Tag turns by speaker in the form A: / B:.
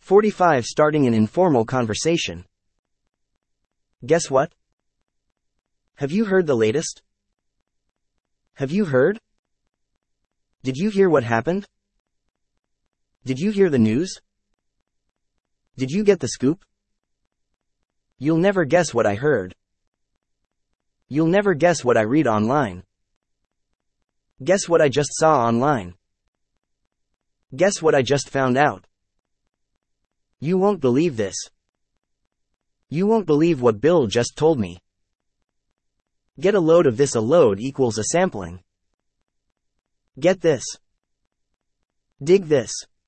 A: 45. Starting an informal conversation. Guess what? Have you heard the latest? Have you heard? Did you hear what happened? Did you hear the news? Did you get the scoop? You'll never guess what I heard. You'll never guess what I read online. Guess what I just saw online. Guess what I just found out. You won't believe this. You won't believe what Bill just told me. Get a load of this. A load equals a sampling. Get this. Dig this.